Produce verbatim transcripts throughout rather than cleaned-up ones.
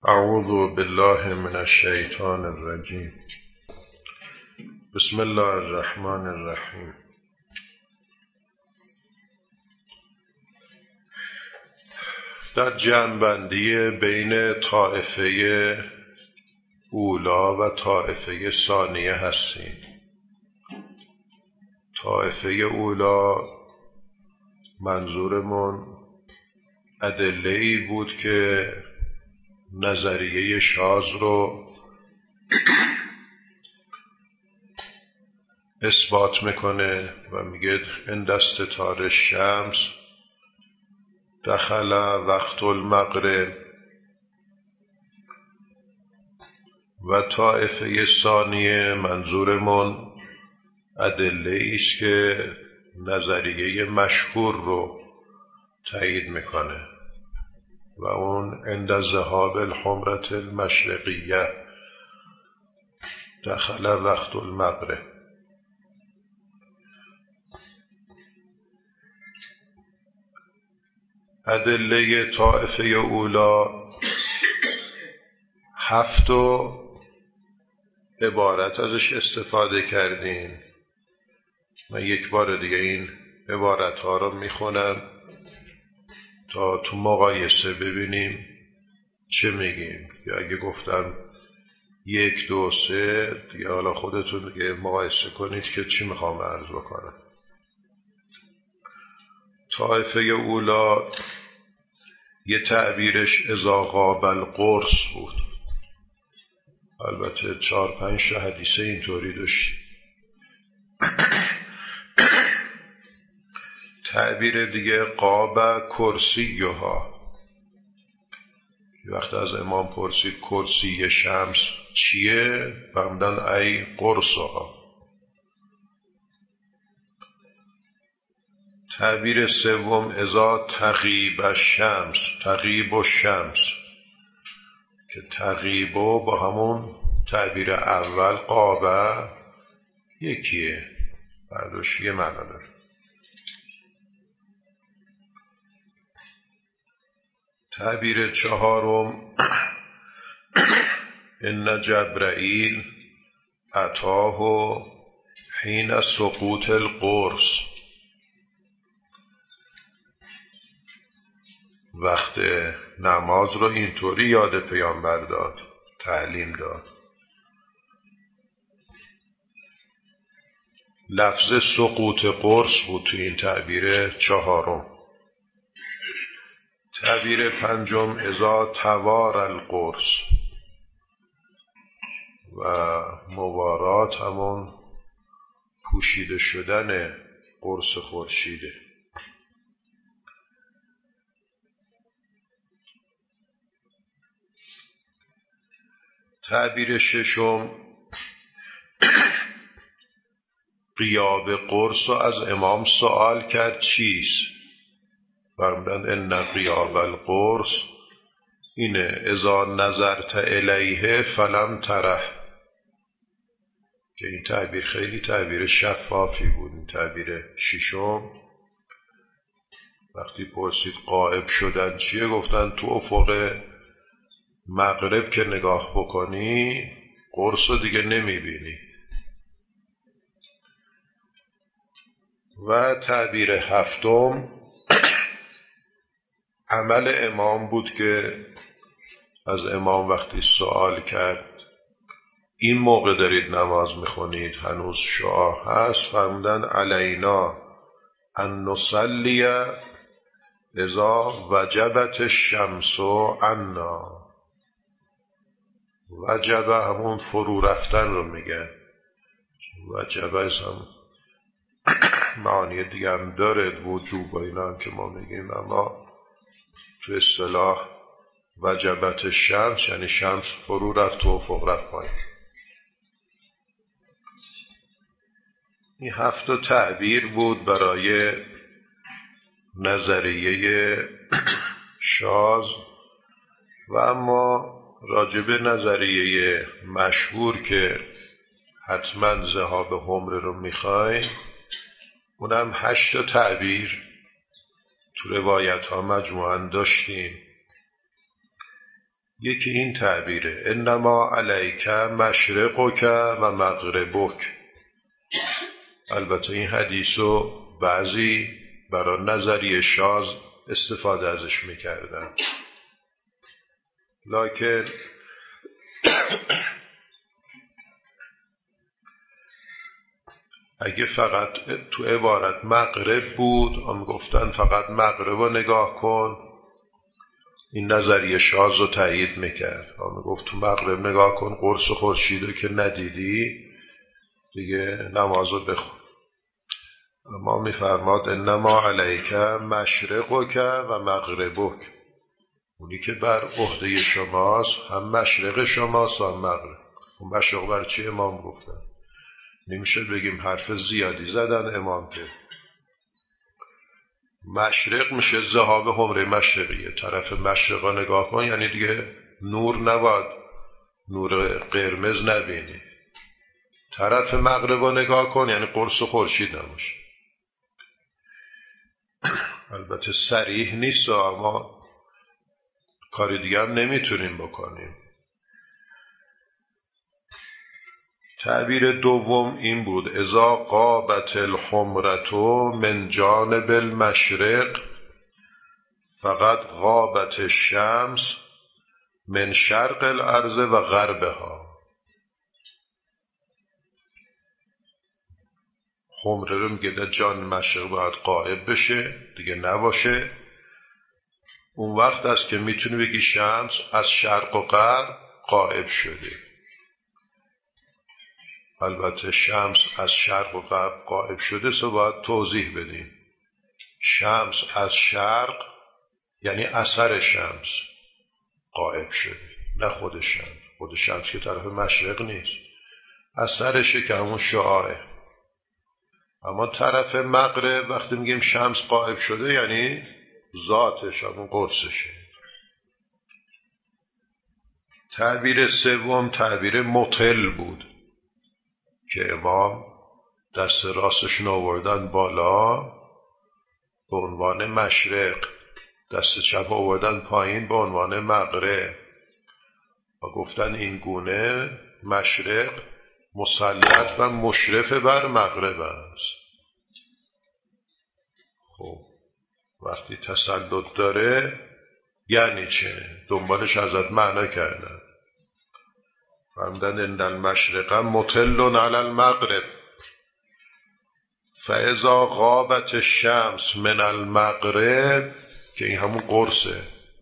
اعوذ بالله من الشیطان الرجیم. بسم الله الرحمن الرحیم. در جمع‌بندی بین طائفه اولا و طائفه ثانیه هستیم. طائفه اولا منظورمون ادله‌ای بود که نظریه شاذ رو اثبات میکنه و میگه عند استتار الشمس دخل وقت المغرب، و طائفه ثانیه منظورمون ادله‌ای است که نظریه مشهور رو تایید میکنه و اون عند ذهاب الحمرة المشرقیه دخل وقت المغرب. ادله طائفه اولا هفت و عبارت ازش استفاده کردیم. من یک بار دیگه این عبارت ها رو میخونم تا تو مقایسه ببینیم چه میگیم، یا اگه گفتم یک دو سه دیگه حالا خودتون دیگه مقایسه کنید که چی میخوام عرض بکنم. طائفه اولا یه تعبیرش اذا غاب القرص بود. البته چهار پنج تا حدیثه اینطوری داشت. تعبیر دیگه قاب کرسیها. وقتی از امام پرسید کرسی شمس چیه، فهمدن ای قرصها. تعبیر سوم اذا تغیب الشمس، تغیب الشمس، که تغیبو با همون تعبیر اول قابه یکیه، برداشت یه معنی داره. تعبیر چهارم ان جبرائیل اتاه حین سقوط القرص، وقت نماز رو اینطوری یاد پیامبر داد، تعلیم داد. لفظ سقوط قرص بود تو این تعبیر چهارم. تعبیر پنجم اذا توار القرص، و موارات همون پوشیده شدن قرص خورشیده. تعبیر ششم غیاب قرص از امام سوال کرد چیست؟ فرمودند ان غیاب القرص اینه اذا نظرت الیه فلم تره، که این تعبیر خیلی تعبیر شفافی بود. این تعبیر ششم وقتی پرسید غائب شدن چیه، گفتن تو افق مغرب که نگاه بکنی قرص رو دیگه نمیبینی. و تعبیر هفتم عمل امام بود که از امام وقتی سوال کرد این موقع دارید نماز میخونید هنوز شعاع هست، فرمودن علینا ان نصلی اذا وجبت الشمس عنا. وجب همون فرو رفتن رو میگن. وجب هم معانی دیگه هم داره، وجوب و اینا هم که ما میگیم، اما تو اصطلاح وجبت الشمس یعنی شمس فرو رفت تو افق رفت پایین. این هفت تعبیر بود برای نظریه شاذ. و اما راجب نظریه مشهور که حتما ذهاب حمره رو میخوایم، اونم هشت تعبیر تو روایت ها مجموعاً داشتیم. یکی این تعبیره انما علیک مشرقک و مغربک. البته این حدیثو بعضی برای نظریه شاذ استفاده ازش میکردن، لکن اگه فقط تو عبارت مغرب بود هم گفتن فقط مغرب رو نگاه کن، این نظریه شاذ رو تایید میکرد. هم گفت تو مغرب نگاه کن، قرص خورشیدو که ندیدی دیگه نمازو بخون. اما میفرماد انما علیک مشرقک و مغربک، اونی که بر عهده شماست هم مشرق شماست هم مغرب. اون مشرق بر چی امام گفتن؟ نمیشه بگیم حرف زیادی زدن امام که مشرق میشه ذهاب حمره مشرقیه، طرف مشرقا نگاه کن، یعنی دیگه نور نباید نور قرمز نبینی. طرف مغربا نگاه کن یعنی قرص و خورشید نباشه. البته صریح نیست اما کاری دیگه هم نمیتونیم بکنیم. تعبیر دوم این بود اذا غابت الحمرة من جانب المشرق فقط غابت الشمس من شرق الارض و غربها. حمره رو میگه در جان مشرق باید غائب بشه دیگه نباشه، اون وقت است که میتونی بگی شمس از شرق و غرب غائب شده. البته شمس از شرق و غرب غائب شده سو باید توضیح بدیم. شمس از شرق یعنی اثر شمس غائب شده، نه خود شمس. خود شمس که طرف مشرق نیست، اثرشه که همون شعاعه. اما طرف مغرب وقتی میگیم شمس غائب شده یعنی ذاتش، همون قرصشه. تعبیر سوم تعبیر مطل بود که امام دست راستشون آوردن بالا به عنوان مشرق، دست چپ آوردن پایین به عنوان مغرب و گفتن این گونه مشرق مسلط و مشرف بر مغرب است. خب وقتی تسلط داره یعنی چه؟ دنبالش ازت معنا کردن. فرمودن ان المشرق مطل علی المغرب فاذا غابت الشمس من المغرب، که این همون قرصه،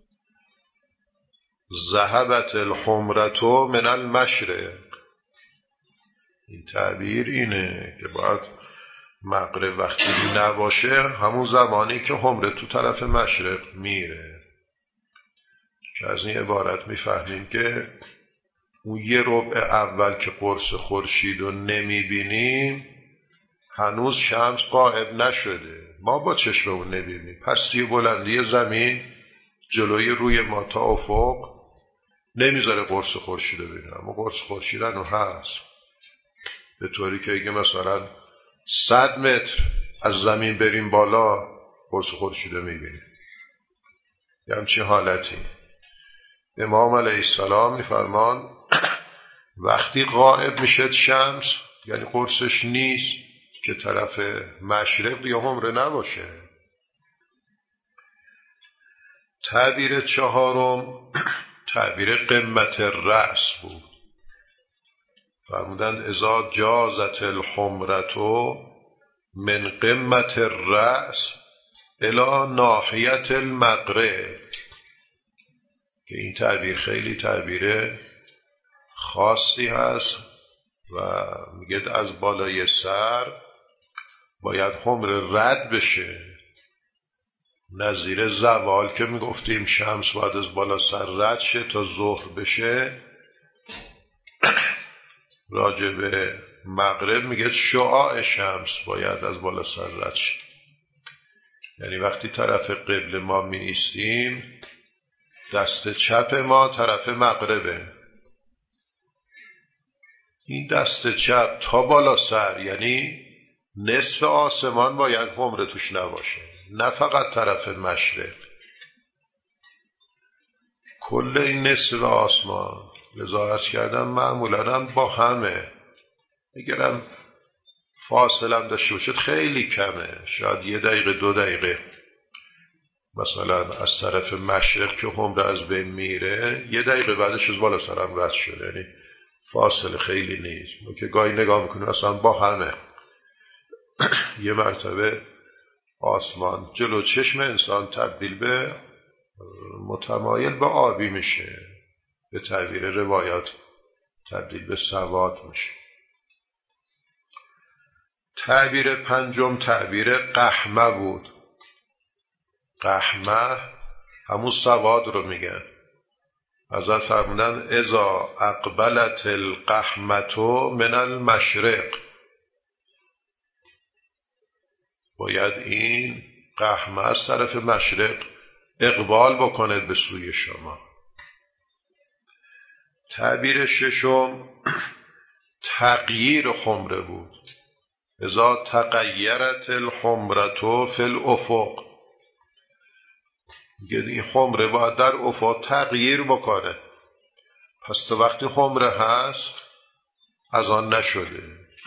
ذهبت الحمرة من المشرق. این تعبیر اینه که باید مغرب وقتی نباشه همون زمانی که حمره تو طرف مشرق میره، که از این عبارت میفهمیم که اون یه ربع اول که قرص خورشید رو نمیبینیم هنوز شمس غائب نشده، ما با چشممون نبینیم. پستی بلندی زمین جلوی روی ما تا افق نمیذاره قرص خورشید رو ببینیم، اما قرص خورشید هنوز هست، به طوری که اگه مثلا صد متر از زمین بریم بالا قرص خورشید رو میبینیم. یه همچین حالتی. امام علیه السلام میفرمان وقتی غائب میشه شمس یعنی قرصش نیست که طرف مشرق یا حمره نباشه. تعبیر چهارم تعبیر قمت الرأس بود. فرمودند اذا جازت الحمرة من قمت الرأس الى ناحیت المغرب، که این تعبیر خیلی تعبیر خاصی هست و میگه از بالای سر باید حمره رد بشه، نظیر زوال که میگفتیم شمس باید از بالا سر رد شه تا ظهر بشه. راجع به مغرب میگه شعاع شمس باید از بالا سر رد شه، یعنی وقتی طرف قبل ما می ایستیم دست چپ ما طرف مغربه، این دست چپ تا بالا سر یعنی نصف آسمان باید حمره توش نباشه، نه فقط طرف مشرق. کل این نصف آسمان، لذا عرض کردم معمولا هم با همه، اگرم فاصلم داشته باشد خیلی کمه، شاید یه دقیقه دو دقیقه، مثلا از طرف مشرق که حمره از بین میره یه دقیقه بعدش از بالا سرم رد شده، یعنی فاصله خیلی نیست. ما که گاهی نگاه میکنیم اصلا با همه یه مرتبه آسمان جلو چشم انسان تبدیل به متمایل به آبی میشه، به تعبیر روایات تبدیل به سواد میشه. تعبیر پنجم تعبیر قحمه بود. قحمه همون سواد رو میگن. حضرت فرمودن اذا اقبلت القحمة من المشرق، باید این قحمه از طرف مشرق اقبال بکنه به سوی شما. تعبیر ششم تغییر خمره بود. اذا تغیرت الحمرة فی الافق، این خمره باید در افق تغییر بکنه. پس تا وقتی خمره هست از آن نشده،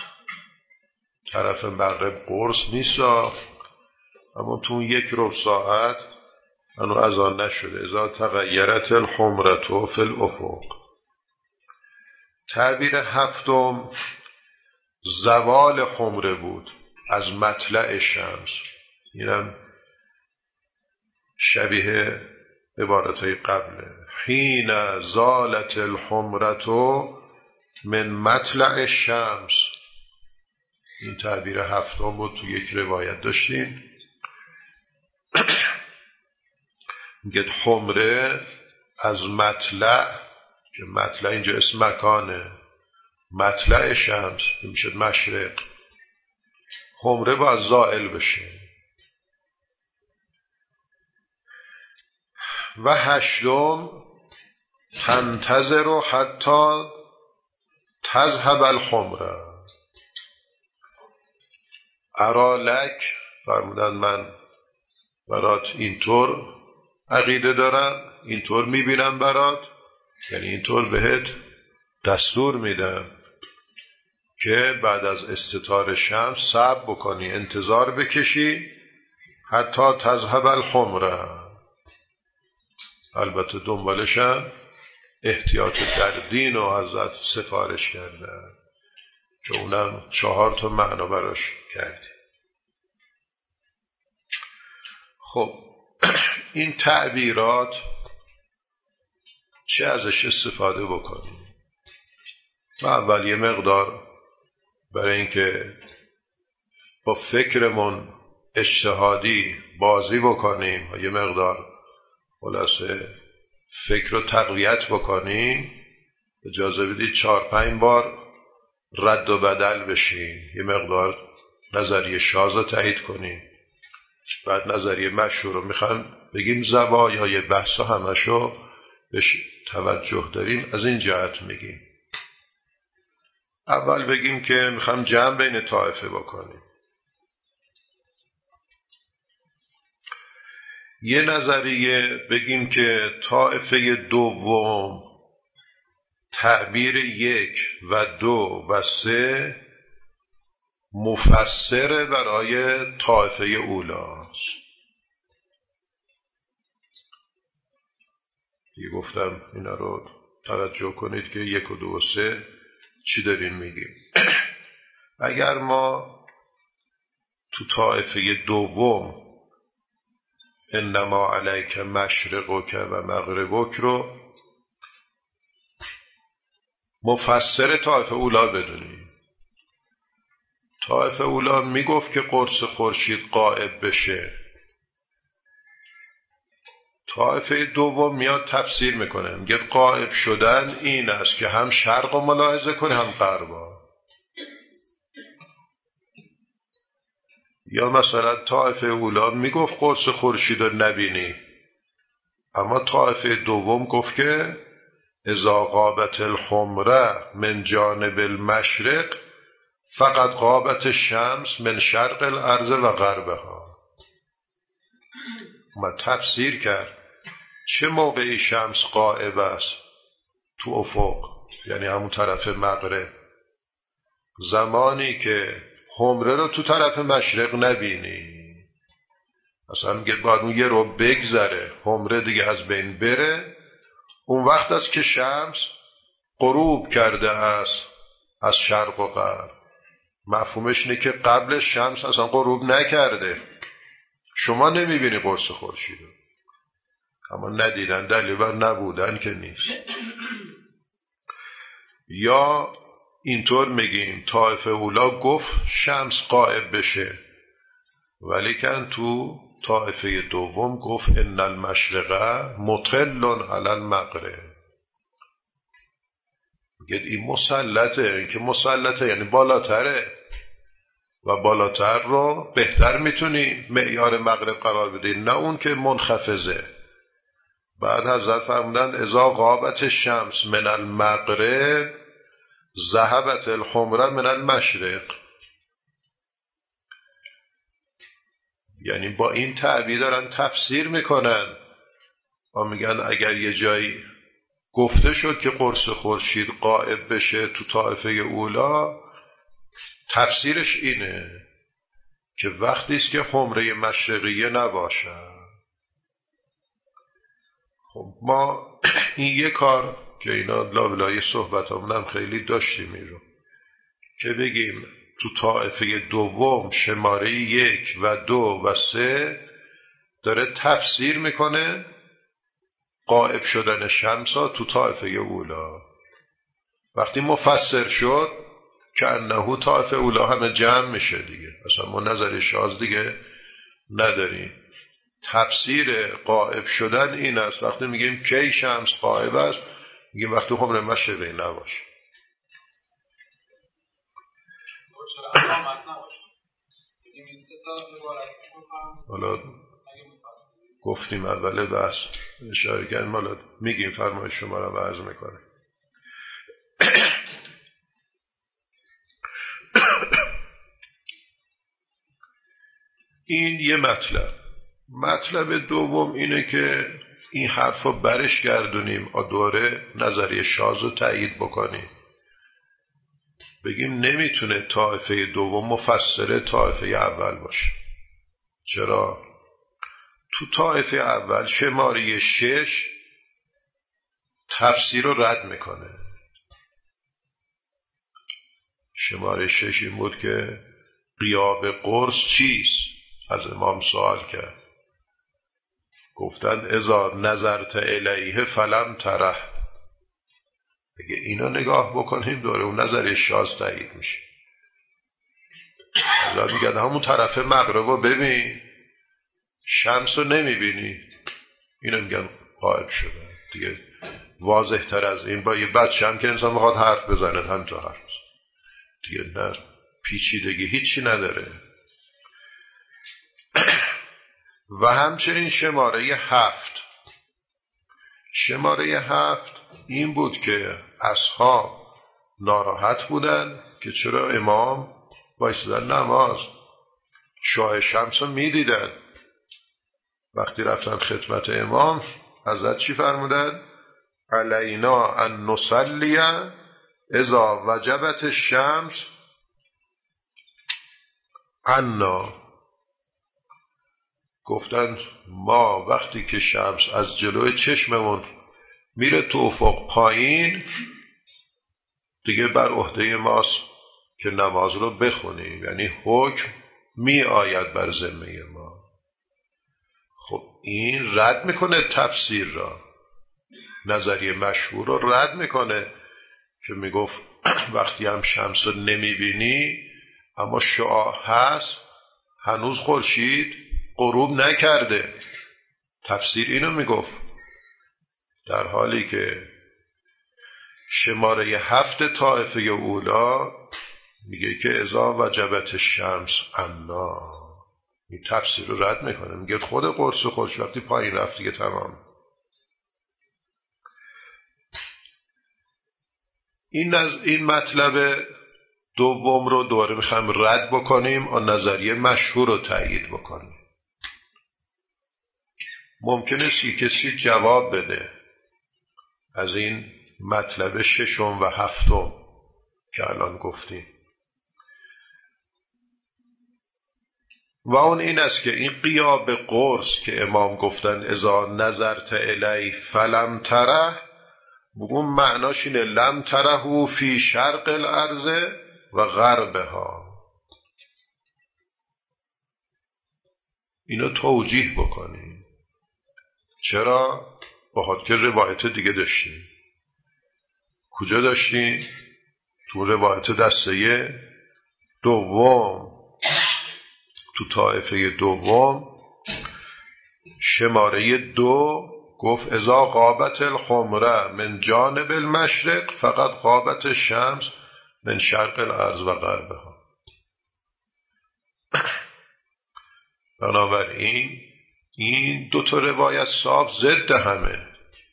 طرف مغرب قرص نیست، اما تو یک ربع ساعت هنوز از آن نشده. اذا تغیرت الحمرة فی الافق. تعبیر هفتم زوال خمره بود از مطلع شمس. اینم شبیه عبارتهای قبله. حین زالت الحمرة من مطلع الشمس. این تعبیر هفتم بود، تو یک روایت داشتیم میگه حمره از مطلع، که مطلع اینجا اسم مکانه، مطلع شمس میشه مشرق، حمره باید زائل بشه. و هشتم تنتظر حتی تذهب الحمره. ارالک فرمودن من برات اینطور عقیده دارم، اینطور میبینم برات، یعنی اینطور بهت دستور میدم که بعد از استتار شمس صبر بکنی، انتظار بکشی حتی تذهب الحمره. البته دنبالشم احتیاط در دین و حضرت سفارش کردن که اونم چهار تا معنا براش کردی. خب این تعبیرات چه ازش استفاده بکنیم؟ ما اول یه مقدار برای اینکه با فکرمون اجتهادی بازی بکنیم و یه مقدار خلاصه فکر رو تقویت بکنیم، اجازه بدید چهار پنج بار رد و بدل بشیم، یه مقدار نظریه شاذ رو تایید کنیم، بعد نظریه مشهور رو میخوام بگیم زوایای بحث همشو بهش توجه داریم، از این جهت میگیم. اول بگیم که میخوام جمع بین طائفه بکنیم. یه نظریه بگیم که طائفه دوم تعبیر یک و دو و سه مفسر برای طائفه اولاست. یه گفتم اینا رو توجه کنید که یک و دو و سه چی دارین میگیم. اگر ما تو طائفه دوم انما علیک مشرقک و مغربک رو مفسر طائفه اولا بدونیم. طائفه اولا میگفت که قرص خورشید غائب بشه، طائفه دوم میاد تفسیر میکنه، میگه غائب شدن این است که هم شرق رو ملاحظه کنه هم غرب. یا مثلا طائفه اولا میگفت قرص خورشید رو نبینی، اما طائفه دوم گفت که اذا غابت الحمره من جانب المشرق فقط غابت الشمس من شرق الارض و غربها. ما تفسیر کرد چه موقعی شمس غائب است تو افق، یعنی همون طرف مغرب، زمانی که حمره رو تو طرف مشرق نبینی. مثلا میگه باید اون یه رو بگذره حمره دیگه از بین بره، اون وقت است که شمس غروب کرده است از شرق و غرب. مفهومش اینه که قبل شمس اصلا غروب نکرده، شما نمیبینی قرص خورشید، اما ندیدن دلیل بر نبودن که نیست. یا اینطور میگیم طایفه اولا گفت شمس غائب بشه، ولیکن تو طایفه دوم گفت ان المشرق مطل علی المغرب. میگه این مسلطه، این که مسلطه یعنی بالاتره و بالاتر رو بهتر میتونی معیار مغرب قرار بدی، نه اون که منخفضه. بعد حضرت فرمودن اذا غابت الشمس من المغرب ذهبت الحمره من المشرق. یعنی با این تعبیر دارن تفسیر میکنن و میگن اگر یه جایی گفته شد که قرص خورشید غائب بشه تو طایفه اولا، تفسیرش اینه که وقتی است که حمره مشرقیه نباشه. خب ما این یه کار که اینا لابلای صحبت همونم خیلی داشتیم این رو که بگیم تو طایفه دوم شماره یک و دو و سه داره تفسیر میکنه غائب شدن شمسا تو طایفه اولا. وقتی مفسر شد که انهو طایفه اولا همه جمع میشه دیگه، اصلا ما نظر شاذ دیگه نداریم. تفسیر غائب شدن این است وقتی میگیم کی شمس غائب است، میگیم وقتی حمره مشرقی نباشه. حالا گفتیم اول بحث اشاره کردیم، حالا میگیم فرمایش شما را عرض میکنه. این یه مطلب. مطلب دوم اینه که این حرف رو برش گردونیم و دوره نظریه شاذ رو تایید بکنیم، بگیم نمیتونه طایفه دوم مفسر طایفه اول باشه. چرا؟ تو طایفه اول شماره شش تفسیر رو رد میکنه. شماره شش این بود که غیاب قرص چیست؟ از امام سوال کرد، گفتن اذا نظرت الیه فلم تره. اگه اینا نگاه بکنیم دوره اون نظریه شاذ تایید میشه. حضرت میگن همون طرف مغرب رو ببین، شمس رو نمیبینی، اینا میگن غائب شده. دیگه واضح تر از این با یه بچه هم که انسان میخواد حرف بزنه هم تا حرف بزنه دیگه، نه پیچیدگی هیچی نداره. و همچنین شماره هفت شماره هفت این بود که اصحاب ناراحت بودن که چرا امام بایستدن نماز شعاع شمس رو میدیدن. وقتی رفتن خدمت امام حضرت چی فرمودن؟ علینا ان نصلی اذا وجبت الشمس عنا. گفتن ما وقتی که شمس از جلوی چشممون میره تو افق پایین، دیگه بر عهده ماست که نماز رو بخونیم، یعنی حکم می آید بر ذمه ما. خب این رد میکنه تفسیر را، نظریه مشهور رو رد میکنه که میگفت وقتی هم شمس رو نمیبینی اما شعاع هست، هنوز خورشید غروب نکرده. تفسیر اینو میگفت، در حالی که شماره هفت طایفه اولا میگه که اذا وجبت الشمس عنا. این تفسیر رو رد میکنه، میگه خود قرص خودش وقتی پایین رفت دیگه تمام. این از این مطلب دوم رو دوباره میخوایم رد بکنیم و نظریه مشهور رو تایید بکنیم. ممکنه سی کسی جواب بده از این مطلب ششم و هفتم که الان گفتیم، و اون این است که این غیاب قرص که امام گفتن اذا نظرت الی فلم تره، بگون معناش اینه لم تره فی شرق الارض و غربها. اینو توجیه بکنیم. چرا؟ بخاطر که روایت دیگه داشتیم. کجا داشتیم؟ تو روایت دسته دوم، تو طائفه دوم شماره دو گفت اذا غابت الحمره من جانب المشرق فقط غابت الشمس من شرق الارض و غربها. بنابراین این دو تا روایت صاف ضد همه.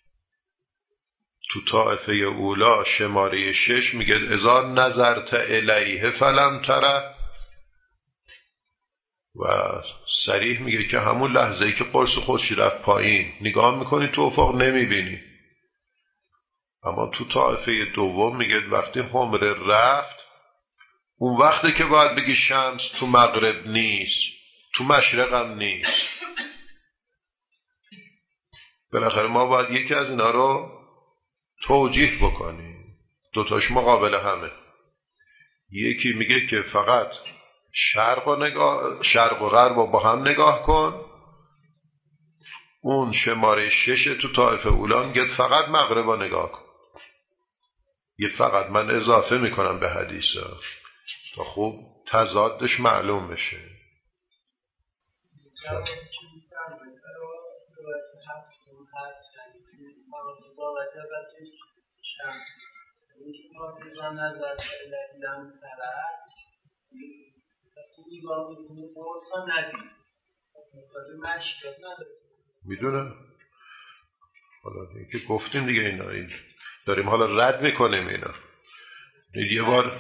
تو طائفه اولا شماره شش میگه اذا نظرت الیه فلم تره، و صریح میگه که همون لحظه ای که قرص خورشید رفت پایین نگاه میکنی تو افق نمیبینی. اما تو طائفه دوم میگه وقتی حمره رفت اون وقتی که باید بگی شمس تو مغرب نیست، تو مشرق هم نیست. بالاخره ما باید یکی از اینا رو توجیه بکنیم. دوتاش مقابل همه. یکی میگه که فقط شرق و, نگاه شرق و غرب رو با هم نگاه کن، اون شماره شش تو طائفه اولا میگه فقط مغرب رو نگاه کن. یه فقط من اضافه میکنم به حدیث تا خوب تضادش معلوم بشه. میدونم حالا که گفتیم دیگه اینا این داریم حالا رد میکنیم اینا. یه بار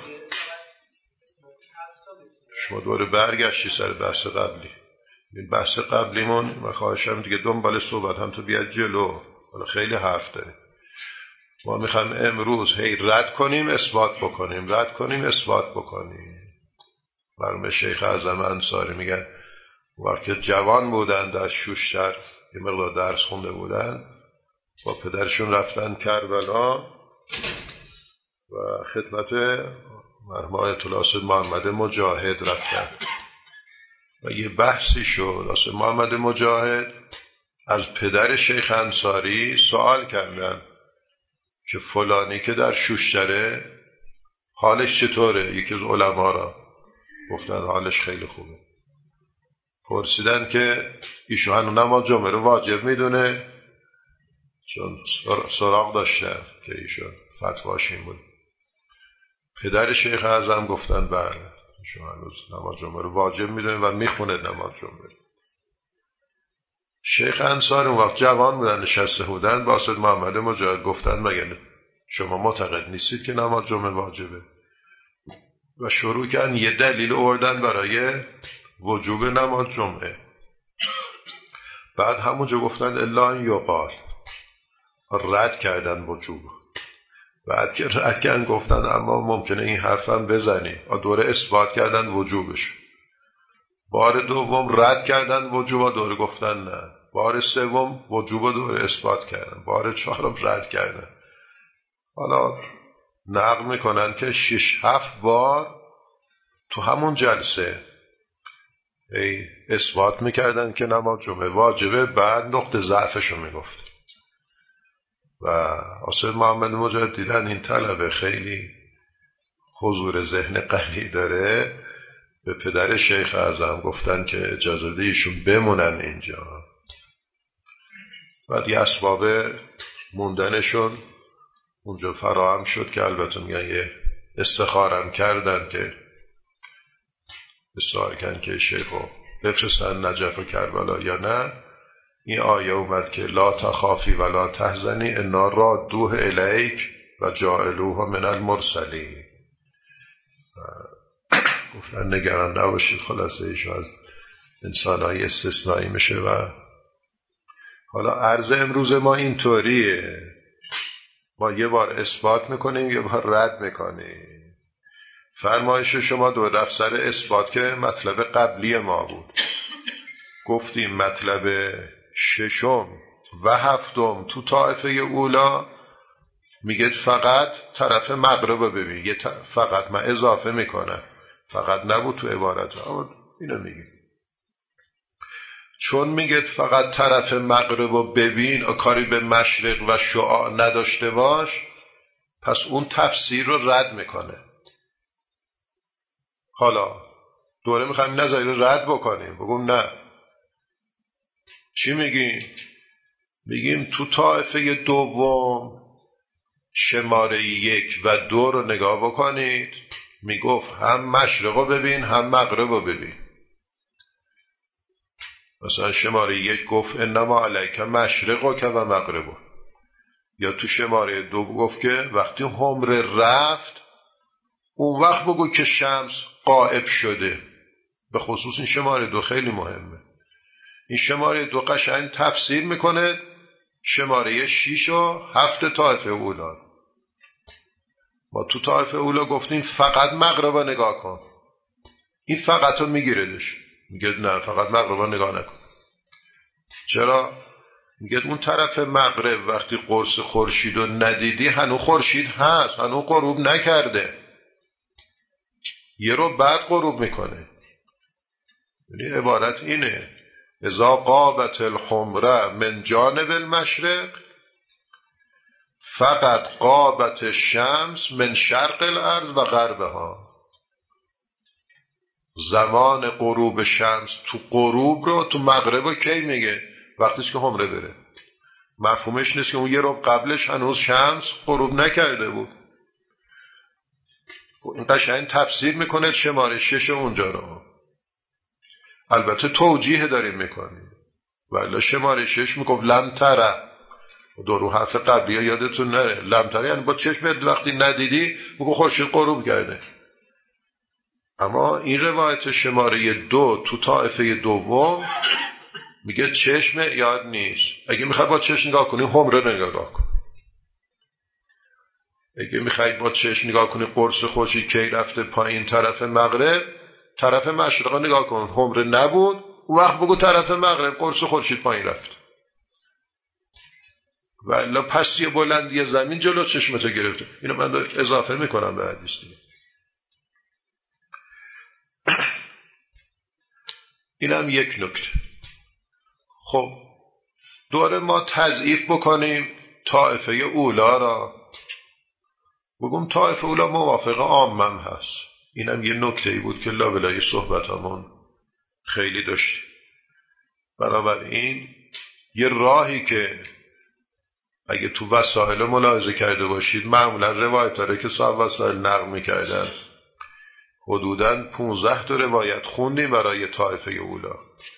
شما دوره برگشتی سر بحث قبلی، این بحث قبلیمون من خواهشم دیگه دنبال صحبت هم تو بیاد جلو. حالا خیلی حرف داریم. ما میخوایم امروز هی رد کنیم اثبات بکنیم، رد کنیم اثبات بکنیم. مرحوم شیخ اعظم انصاری میگن وقتی جوان بودن در شوشتر یه مقدار درس خونده بودن، با پدرشون رفتن کربلا و خدمت مرحوم آیت الله سید محمد مجاهد رفتن و یه بحثی شد. آسد محمد مجاهد از پدر شیخ انصاری سوال کردن که فلانی که در شوشتره حالش چطوره؟ یکی از علما را گفتن حالش خیلی خوبه. پرسیدن که ایشون هنو نماز جمعه رو واجب میدونه؟ چون سراغ داشتن که ایشون فتواش این بود. پدر شیخ اعظم گفتن بله ایشون هنوز نماز جمعه رو واجب میدونه و میخونه نماز جمعه. شیخ انصاری اون وقت جوان بودن نشسته بودن با سید محمد مجاهد گفتن مگه شما معتقد نیستید که نماز جمعه واجبه؟ و شروع کردن یه دلیل آوردن برای وجوب نماز جمعه. بعد همونجا گفتن الا ان یقال، رد کردن وجوب. بعد که رد کردن گفتن اما ممکنه این حرفم بزنی، دوره اثبات کردن وجوبش. بار دوم رد کردن وجوب، دوره گفتن نه. بار سوم وجوب دوره اثبات کردن. بار چهارم رد کردن. حالا نقل میکنن که شش هفت بار تو همون جلسه ای اثبات میکردن که نماز جمعه واجبه، بعد نقطه ضعفشو میگفت. و آسد محمد مجاهد دیدن این طلبه خیلی حضور ذهن قوی داره، به پدر شیخ اعظم گفتن که اجازه ده ایشون بمونن اینجا. بعد یه اسباب موندنشون اونجا فراهم شد که البته میگن یه استخارم کردن که استخار کردن که شیخو بفرستن نجف و کربلا یا نه. این آیه اومد که لا تخافی ولا تحزنی انا رادوه الیک و جاعلوه من المرسلین. گفتن نگران نباشید، خلاصه ایشو از انسانهای استثنایی میشه و حالا عرض امروز ما اینطوریه، ما یه بار اثبات میکنیم یه بار رد میکنیم. فرمایش شما دو رفت سر اثبات که مطلب قبلی ما بود. گفتیم مطلب ششم و هفتم تو طائفه اولا میگه فقط طرف مغرب رو ببین، یه فقط من اضافه میکنم، فقط نبود تو عبارت، اما اینو میگه چون میگه فقط طرف مغرب رو ببین و کاری به مشرق و شعاع نداشته باش، پس اون تفسیر رو رد میکنه. حالا دوره میخوایم نظری رو رد بکنیم، بگم نه. چی میگیم؟ میگیم تو طائفه دوم شماره یک و دو رو نگاه بکنید، میگفت هم مشرق رو ببین هم مغرب رو ببین. مثلا شماره یک گفت انما علیک مشرق که و مغرب، یا تو شماره دو گفت که وقتی حمره رفت اون وقت بگو که شمس غائب شده. به خصوص این شماره دو خیلی مهمه. این شماره دو قشنگ تفسیر میکنه شماره شیش و هفت طائفه اولا. ما تو طائفه اولا گفتیم فقط مغرب رو نگاه کن، این فقط رو میگیردش، میگه نه فقط مغرب رو نگاه نکن. چرا؟ میگه اون طرف مغرب وقتی قرص خورشید رو ندیدی هنو خورشید هست، هنو غروب نکرده، یه رو بعد غروب میکنه. یعنی عبارت اینه اذا غابت الحمره من جانب المشرق فقط غابت الشمس من شرق الارض و غربها. زمان غروب شمس تو غروب رو تو مغرب رو کی میگه؟ وقتیش که حمره بره. مفهومش نیست که اون یه رو قبلش هنوز شمس غروب نکرده بود. این قشنگ تفسیر میکنه شماره شش اونجا رو. البته توجیه داریم میکنیم، ولی شماره شش میگفت لم تره، دو رو حرف قبلی ها یادتون نره. لم تره یعنی با چشمت وقتی ندیدی میگو خورشید غروب کرده. اما این روایت شماره دو تو طائفه دوم میگه چشم یاد نیست. اگه میخوای با چشم نگاه کنی حمره نگاه کن، اگه میخوای با چشم نگاه کنی قرص خورشید کی رفته پایین طرف مغرب، طرف مشرق نگاه کن حمره نبود، اون وقت بگو طرف مغرب قرص خورشید پایین رفت. ولی پستی بلندی زمین جلو چشمتو گرفته. اینو من اضافه میکنم به حدیث دیگه. اینم یک نکته. خب دوره ما تضعیف بکنیم طائفه اولا را، بگم طائفه اولا موافق عامم هست. اینم یه نکته‌ای بود که لابلای صحبتامون خیلی داشتیم. بنابراین یه راهی که اگه تو وسائل ملاحظه کرده باشید معمولا روایت داره که صاحب وسائل نقل می‌کردن، حدوداً پونزده تا روایت خوندیم برای طائفه اولا.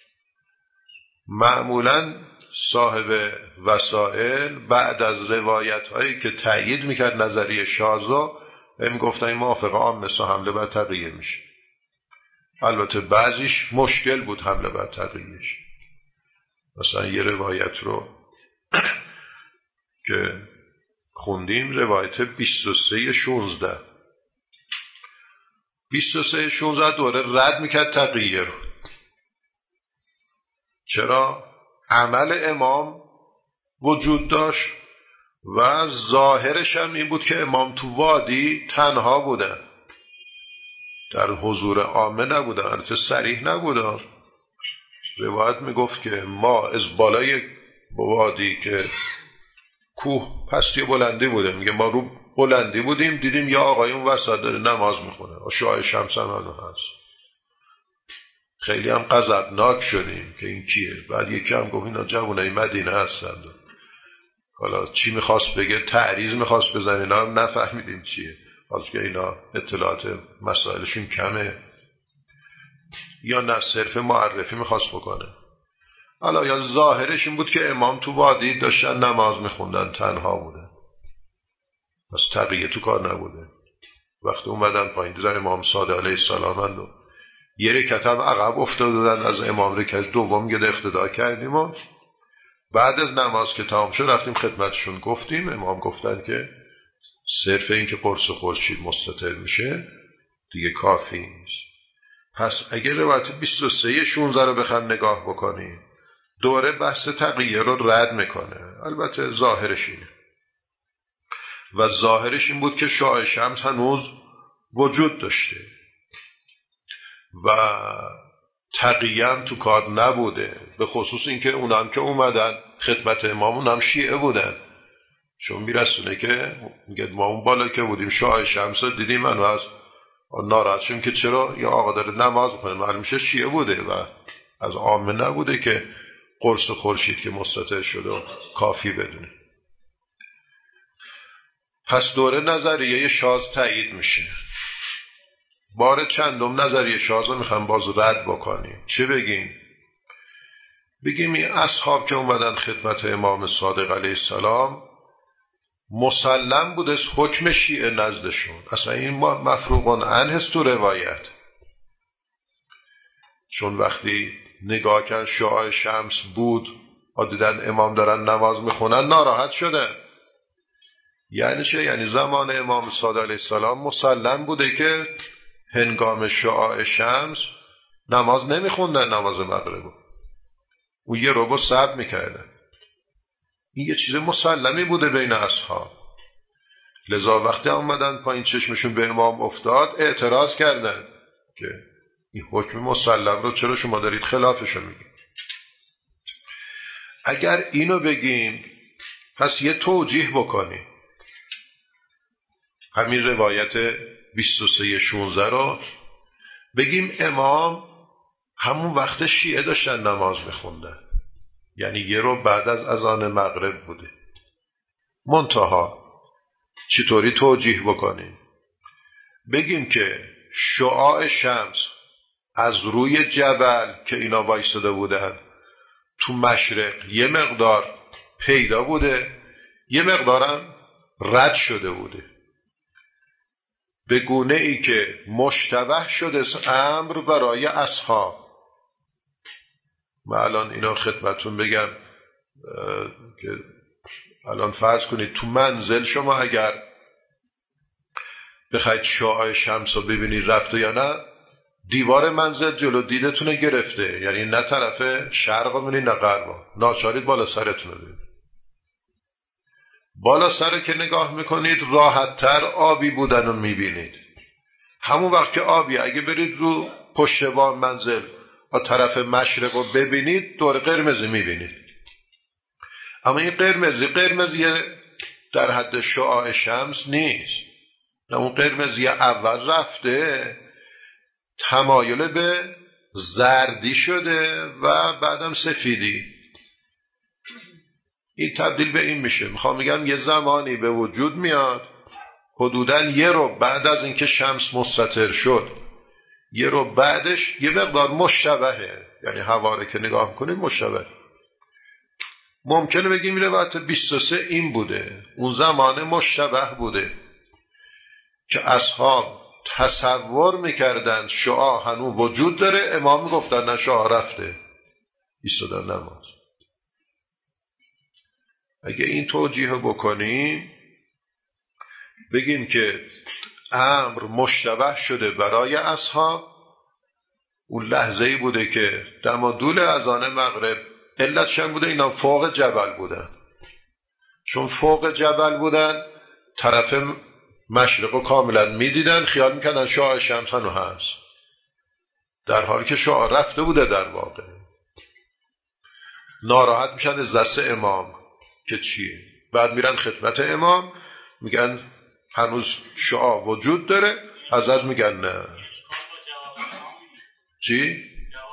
معمولاً صاحب وسائل بعد از روایت هایی که تأیید میکرد نظریه شاذو هم گفتن این موافق عام مثل حمله بر تقیه میشه. البته بعضیش مشکل بود حمله بر تقیهش. مثلا یه روایت رو که خوندیم روایت بیست و سه شانزده بیست و سه شانزده دوره رد میکرد تقیه رو. چرا؟ عمل امام وجود داشت و ظاهرش هم این بود که امام تو وادی تنها بودن، در حضور عامه نبودن. البته صریح نبودن. روایت میگفت که ما از بالای وادی که کوه پستی بلندی بوده، میگه ما رو بلندی بودیم دیدیم یا آقایون وسط داره نماز میخونه، شعاع شمس هم هست. خیلی هم غضبناک شدیم که این کیه. بعد یکی هم گفت اینا جوانای مدینه هستند. حالا چی میخواست بگه؟ تعریض میخواست بزنه، اینا هم نفهمیدیم چیه. حالا که اینا اطلاعات مسائلشون کمه یا نه صرف معرفی میخواست بکنه. حالا یا ظاهرش این بود که امام تو وادی داشتن نماز میخوندن تنها بودن، پس تقیه تو کار نبوده. وقتی اومدن پایین دیدن امام صادق علیه السلام اندو یه رکعت هم عقب افتادن از امام، رکعت دوم گده اقتدا کردیم و بعد از نماز که تمام شد رفتیم خدمتشون گفتیم، امام گفتن که صرف این که قرص خورشید مستتر میشه دیگه کافی نیست. پس اگر روایت بیست و سه شانزده رو بخوام نگاه بکنیم دوره بحث تقیه رو رد میکنه. البته ظاهرش اینه و ظاهرش این بود که شعاع شمس هنوز وجود داشته و تقیه هم تو کار نبوده، به خصوص این که اونا هم که اومدن خدمت امام اون هم شیعه بودن، چون میرسونه که میگه ما اون بالا که بودیم شعاع شمس رو دیدیم من از ناراحت شدیم که چرا یا آقا داره نماز میخونه، معلوم میشه شیعه بوده و از عامه نبوده که قرص خورشید که مستتر شده کافی بدونه. پس دوره نظریه شاذ تایید میشه. بار چندم نظریه شاذ رو میخوام باز رد بکنیم. چه بگیم؟ بگیم این اصحاب که اومدن خدمت امام صادق علیه السلام مسلم بوده حکم شیعه نزدشون، اصلا این مفروغ عنه تو روایت، چون وقتی نگاه کردن شعاع شمس بود و دیدن امام دارن نماز میخونن ناراحت شدن. یعنی چه؟ یعنی زمان امام صادق علیه السلام مسلم بوده که هنگام شعاع شمس نماز نمیخوندن، نماز مغرب اون یه روبو صبر میکردن. این یه چیز مسلمی بوده بین اصحاب. لذا وقتی اومدن پایین چشمشون به امام افتاد اعتراض کردن که این حکم مسلم رو چرا شما دارید خلافشو میگید. اگر اینو بگیم پس یه توجیه بکنیم، همین روایت بیست و سه شانزده رو بگیم امام همون وقت شیعه داشتن نماز میخوندن، یعنی یه رو بعد از اذان مغرب بوده. منتها چطوری توجیه بکنیم؟ بگیم که شعاع شمس از روی جبل که اینا وایساده بودن تو مشرق یه مقدار پیدا بوده، یه مقدارم رد شده بوده، به گونه ای که مشتبه شده امر برای اصحاب. من الان اینا خدمتون بگم که الان فرض کنید تو منزل شما اگر بخواید شعاع شمس رو ببینید رفته یا نه، دیوار منزل جلو دیدتونه گرفته، یعنی نه طرف شرق رو ببینید نه غرب، ناچارید بالا سرتون رو ببینید. بالا سر که نگاه میکنید راحت تر آبی بودن رو میبینید. همون وقت که آبی اگه برید رو پشت بام منزل و طرف مشرق رو ببینید دور قرمزی میبینید. اما این قرمزی قرمزی در حد شعاع شمس نیست، اون قرمزی اول رفته تمایل به زردی شده و بعدم سفیدی. این تبدیل به این میشه. میخوام بگم یه زمانی به وجود میاد حدوداً یه رو بعد از اینکه شمس مستتر شد، یه رو بعدش یه مقدار مشتبهه، یعنی حواره که نگاه میکنید مشتبه. ممکنه بگیم روایت بیست و سه این بوده، اون زمان مشتبه بوده که اصحاب تصور میکردن شعاع هنوز وجود داره، امام گفتن نه شعاع رفته، ایستادن نماز. اگه این توجیه بکنیم بگیم که امر مشتبه شده برای اصحاب اون لحظه‌ای بوده که دمادول اذان مغرب، علتش هم بوده اینا فوق جبل بودن، چون فوق جبل بودن طرف مشرق رو کاملا میدیدن، خیال میکردن شعاع شمس هنو هست، در حالی که شعاع رفته بوده. در واقع ناراحت میشن از دست امام که چیه، بعد میرن خدمت امام میگن هنوز شعاع وجود داره، حضرت میگن نه. چی؟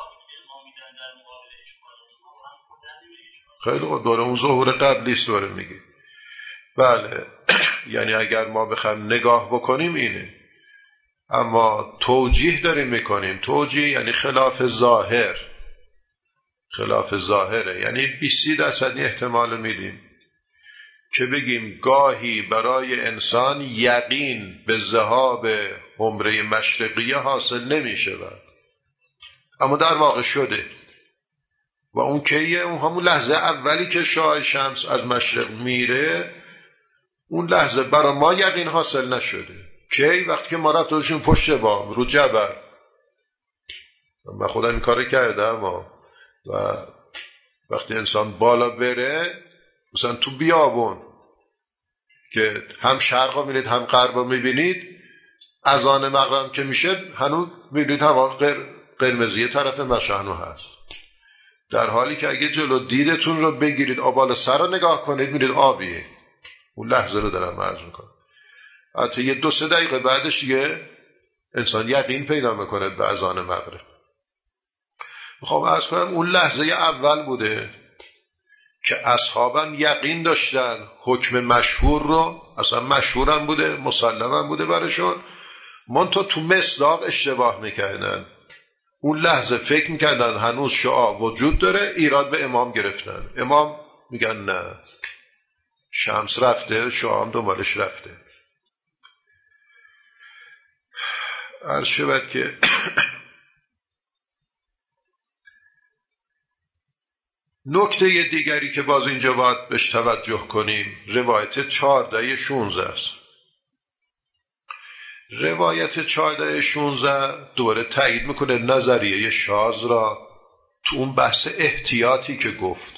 خیلی خوب، داره اون ظهور قبلیست داره میگه. بله یعنی اگر ما بخوایم نگاه بکنیم اینه، اما توجیه داریم میکنیم. توجیه یعنی خلاف ظاهر، خلاف ظاهره، یعنی بیست درصد احتمال میدیم که بگیم گاهی برای انسان یقین به ذهاب عمره مشرقیه حاصل نمی شود، اما در واقع شده. و اون کیه؟ اون همون لحظه اولی که شعاع شمس از مشرق میره، اون لحظه برای ما یقین حاصل نشده. کی؟ وقتی که ما رفته باشیم پشت بام رو جبل. من خودم این کار کردم و وقتی انسان بالا بره، مثلا تو بیابون که هم شرق میبینید هم غرب میبینید، اذان مغرب که میشه هنوز میبینید هوا قرمزی طرف مشهنو هست، در حالی که اگه جلو دیدتون رو بگیرید آبال سر رو نگاه کنید میبینید آبیه. اون لحظه رو دارم عرض میکنم. حتی یه دو سه دقیقه بعدش دیگه انسان یقین پیدا میکنه به اذان مغرب. میخوام عرض کنم اون لحظه اول بوده که اصحابم یقین داشتن حکم مشهور رو، اصلا مشهورم بوده، مسلمم بوده برشون، منتها تو مصداق اشتباه میکردن. اون لحظه فکر میکردن هنوز شعاع وجود داره، ایراد به امام گرفتن. امام میگن نه، شمس رفته، شعاع هم دنبالش رفته. عرض شود که نکته دیگری که باز اینجا باید بهش توجه کنیم، روایت چهارده شونزده است. روایت چهارده شونزده دوباره تایید میکنه نظریه شاذ را تو اون بحث احتیاطی که گفت.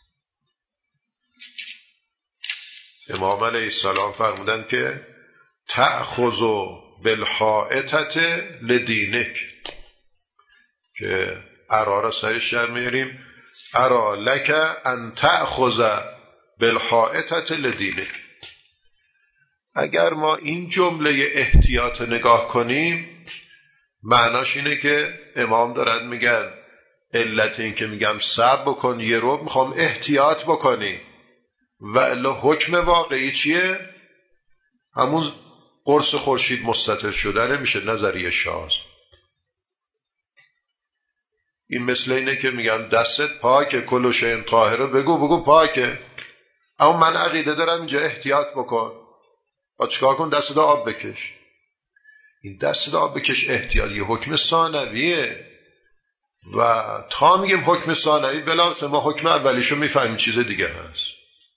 امام علیه السلام فرمودن که تأخذ بالحائطة لدینک، که ارا را سرش در میاریم، ارا لک ان تأخذ بالحائطة لدینک. اگر ما این جمله احتیاط نگاه کنیم، معناش اینه که امام دارن میگن علت این که میگم صبر بکن یه رو میخوام احتیاط بکنی، و الا حکم واقعی چیه؟ همون قرص خورشید مستتر شدن میشه نظریه شاذ. این مثل اینه که میگن دستت پاکه، کل شیء طاهره، بگو بگو پاکه، اما من عقیده دارم اینجا احتیاط بکن. با چیکار کن؟ دست دا آب بکش. این دست دا آب بکش احتیاط یه حکم ثانویه، و تا میگیم حکم ثانوی بلافاصله ما حکم اولیشو میفهمیم چیز دیگه هست.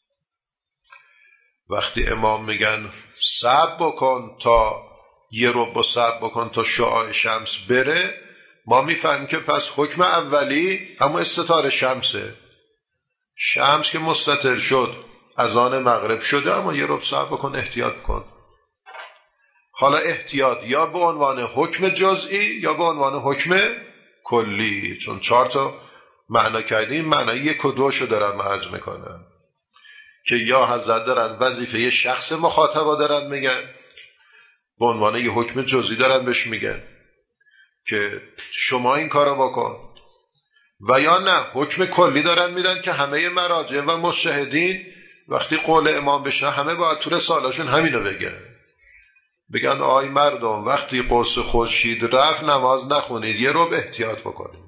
وقتی امام میگن صبر بکن تا یه ربع صبر بکن تا شعاع شمس بره، ما میفهمیم که پس حکم اولی همون استتار شمسه. شمس که مستتر شد، اذان مغرب شده، اما یه ربع صبر بکن، احتیاط کن. حالا احتیاط یا به عنوان حکم جزئی یا به عنوان حکم کلی، چون چهار تا معنا کردیم، معنی یک و دوشو دارم عرض میکنم که یا حضرت دارن وظیفه شخص مخاطبا دارن میگن، به عنوان یه حکم جزئی دارن بهش میگن که شما این کارو بکن، و یا نه حکم کلی دارن میدن که همه مراجع و مجتهدین وقتی قول امام بشن همه باید تو رساله‌شون همینو بگن. بگن آی مردم وقتی قرص خورشید رفت نماز نخونید، یه رو به احتیاط بکنید.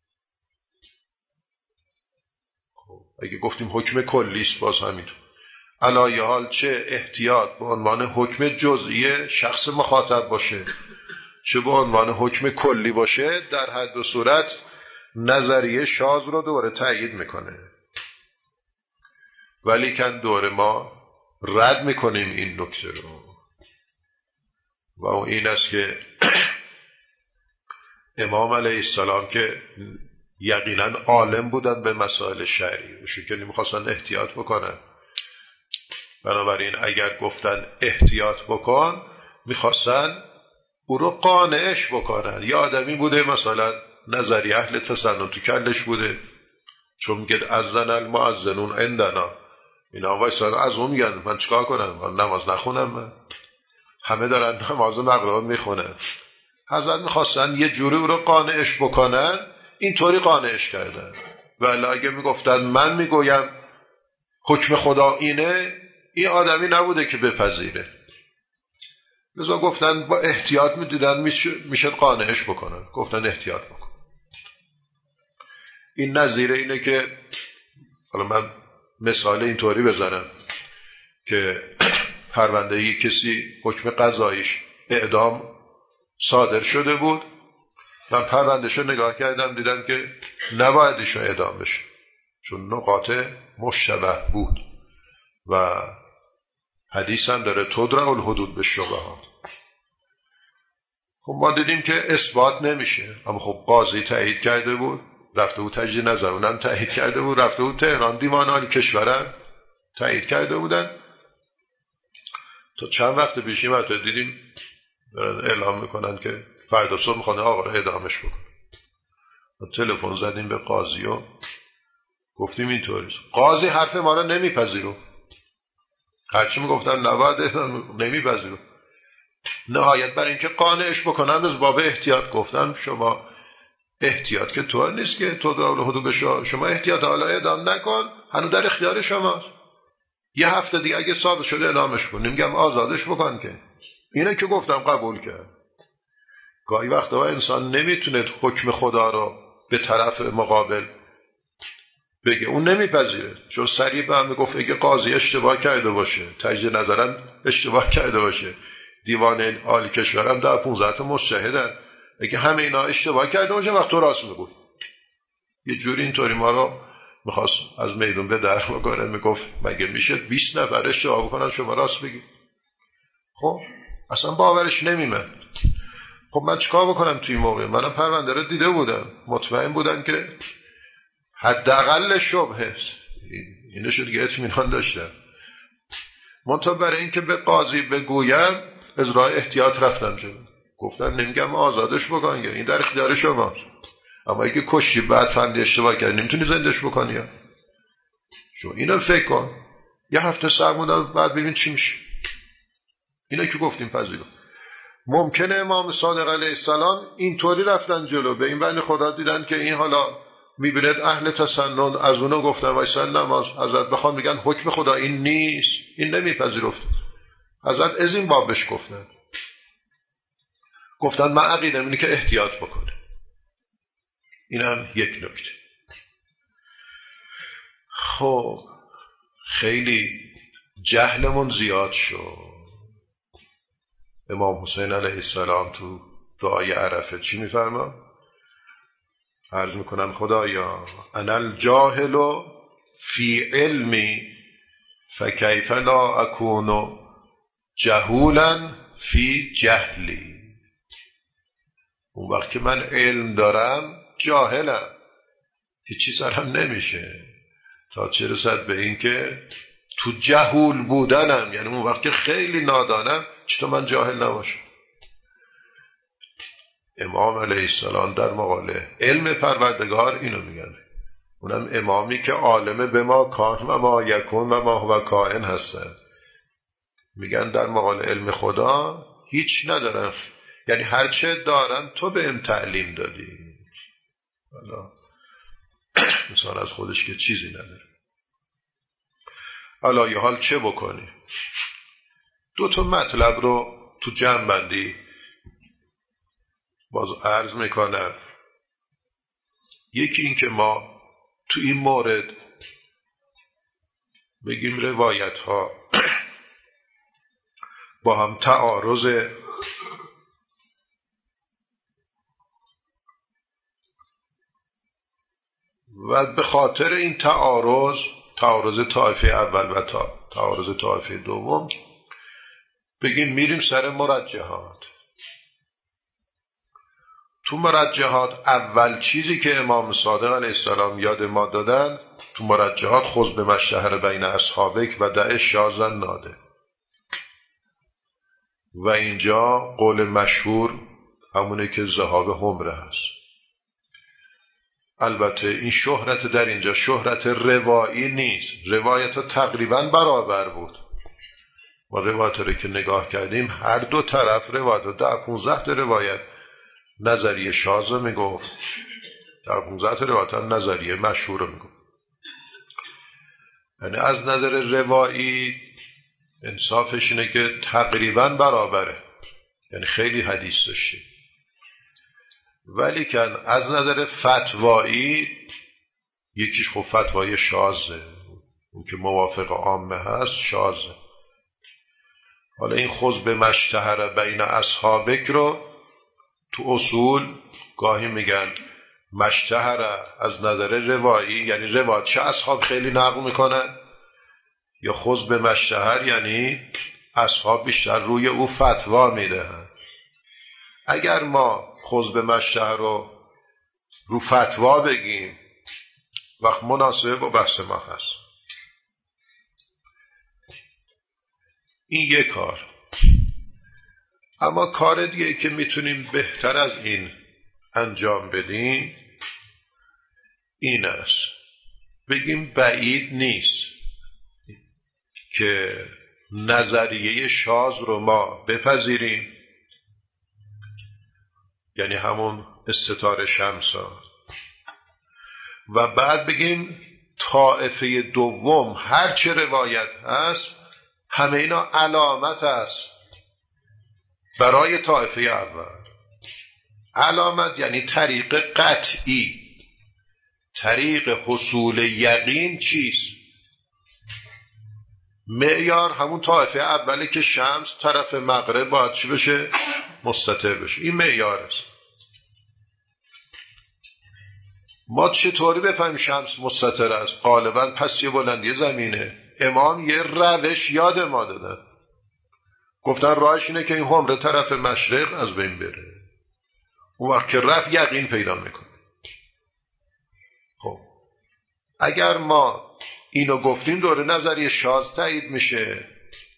خب اگه گفتیم حکم کلیست باز همینطور. علایه حال چه احتیاط به عنوان حکم جزئی شخص مخاطب باشه، چه به عنوان حکم کلی باشه، در هر دو صورت نظریه شاذ رو دوباره تأیید میکنه. ولی کن دوره ما رد میکنیم این نکته رو، و اون این است که امام علیه السلام که یقینا عالم بودن به مسائل شرعی، اوشون که نمیخواستن احتیاط بکنن، بنابراین اگر گفتن احتیاط بکن میخواستن او رو قانعش بکنن. یا آدمی بوده مثلا نظریه اهل تسنن تو کلش بوده، چون میگه اذن المؤذنون عندنا، اینا وایسا از اون میگن من چیکار کنم؟ نماز نخونم؟ من همه دارن نماز مغرب میخونن. حضرت میخواستن یه جوری او رو قانعش بکنن، اینطوری قانعش کردن. ولی اگه میگفتن من میگویم حکم خدا اینه، این آدمی نبوده که بپذیره. لذا گفتن با احتیاط میدیدن میشد قانعش بکنن، گفتن احتیاط بکن. این نظیره اینه که حالا من مثال اینطوری بزنم که پرونده یک کسی حکم قضاییش اعدام صادر شده بود، من پروندهشو نگاه کردم دیدم که نباید ایشون اعدام بشه چون نقاط مشتبه بود و حدیث هم داره تدرع الحدود به شبهات. خب ما دیدیم که اثبات نمیشه، اما خب قاضی تایید کرده بود، رفته بود تجدید نظر، اونم تایید کرده بود، رفته بود تهران دیوان عالی کشورم تایید کرده بودن. تا چند وقت پیشی ما تا دیدیم دارن اعلام میکنن که فردا صبح میخوان آقا رو اعدامش بکن. تلفن زدیم به قاضی و گفتیم اینطوری، قاضی حرف ما رو نمیپذیرو، هرچی میگفتن نباید اعدام نمیپذیرو. نهایت برای اینکه قانعش بکنن از باب احتیاط گفتن شما احتیاط که طور نیست که تو در حدود بشه، شما احتیاط حالا اعدام نکن، هنوز در اختیار شماست، یه هفته دیگه اگه ثابت شده اعدامش کن، نمیگم آزادش بکن که. اینه که گفتم قبول کرد. گاهی وقتا انسان نمیتونه حکم خدا رو به طرف مقابل بگه، اون نمیپذیره، چون سریع به هم میگفت اگه قاضی اشتباه کرده باشه، تجدید نظرم اشتباه کرده باشه، دیوان عالی کشورم در پونزده تا مجتهدن، اگه همه اینا اشتباه کرده باشه وقت تو راست میگو. یه جوری اینطوری ما رو میخواست از میدون به در بکنه، میگفت مگه میشه بیست نفر اشتباه بکنن شما راست بگی؟ خب اصلا باورش نمیمد. خب من چیکار بکنم توی موقع؟ منم پرونده رو دیده بودم، مطمئن بودم که حداقل شبهه است، اینشو دیگه اطمینان داشتم. منتها برای اینکه به قاضی بگویم از راه احتیاط رفتم جلو، گفتم نمیگم آزادش بکن، این در اختیار شماست، اما اگه کشتی بعد فهمیدی اشتباه کردی نمیتونی زندش بکنی یا شو اینو فکر کن، یه هفته صبر موندم بعد ببین چی میشه. اینا که گفتیم پذیرو. ممکنه امام صادق علیه السلام اینطوری رفتن جلو، به این بنی خدا دیدن که این حالا میبیند اهل تسنن، از اونو گفتن وایسن نماز حضرت بخوام میگن حکم خدا این نیست، این نمیپذیرفت، حضرت از این بابش گفتن گفتن من عقیدم اینه که احتیاط بکنه. این هم یک نکته. خب خیلی جهلمون زیاد شد. امام حسین علیه السلام تو دعای عرفه چی میفرما؟ عرض میکنم خدایا انا الجاهل فی علمی فکیف لا اکون جهولا فی جهلی. اون وقت که من علم دارم جاهلم، هیچی سرم نمیشه، تا چه رسد به این که تو جهول بودنم، یعنی اون وقت که خیلی نادانم چطور من جاهل نباشم. امام علیه السلام در مقاله علم پروردگار اینو میگن، اونم امامی که عالم به ما کان و ما یکون و ما هو کائن هستن، میگن در مقاله علم خدا هیچ ندارم، یعنی هرچه دارم تو بهم تعلیم دادی، حالا مثلا از خودش که چیزی نداره. حالا یه حال چه بکنی؟ دو تا مطلب رو تو جمع بندی باز عرض میکنم. یکی این که ما تو این مورد بگیم روایت ها با هم تعارض و به خاطر این تعارض، تعارض طایفه اول و تا تعارض طایفه دوم، بگیم میریم سر مرجحات. تو مرجحات اول چیزی که امام صادق علیه السلام یاد ما دادن تو مرجحات خذ بما اشتهر بین اصحابک و دع شاذا نادر. و اینجا قول مشهور همونه که ذهاب حمره هست. البته این شهرت در اینجا شهرت روایی نیست، روایت ها تقریبا برابر بود. ما روایت رو که نگاه کردیم هر دو طرف روایت در پونزده تا روایت نظریه شاذ میگفت، در پونزده تا روایت نظریه مشهور میگفت. یعنی از نظر روایی انصافش اینه که تقریبا برابره، یعنی خیلی حدیث داشتیم. ولی کن از نظر فتوایی یکیش خب فتوای شاذه، اون که موافق عامه هست شاذه. حالا این خذ به مشتهر بین اصحابک رو تو اصول گاهی میگن مشتهر از نظر روایی، یعنی روایت چه اصحاب خیلی نقل میکنن، یا خذ به مشتهر یعنی اصحاب بیشتر روی او فتوا میدهن. اگر ما خذ به مشتهر رو رو فتوا بگیم وقت مناسبه با بحث ما هست. این یک کار. اما کار دیگه که میتونیم بهتر از این انجام بدیم این است بگیم بعید نیست که نظریه شاذ رو ما بپذیریم، یعنی همون استتار شمسا، و بعد بگیم طائفه دوم هر چه روایت هست همه اینا علامت است برای طائفه اول. علامت یعنی طریق قطعی، طریق حصول یقین چیست؟ معیار همون طائفه اوله که شمس طرف مغرب باید چی بشه؟ مستتر بشه. این معیار است. ما چطوری بفهمیم شمس مستتر است؟ غالبا پس یه بلندی زمینه. امام یه روش یاد ما دادن، گفتن راهش اینه که این حمره طرف مشرق از بین بره. اون وقت که رفت یقین پیدا میکنه. خب اگر ما اینو گفتیم دوره نظریه شاذ تایید میشه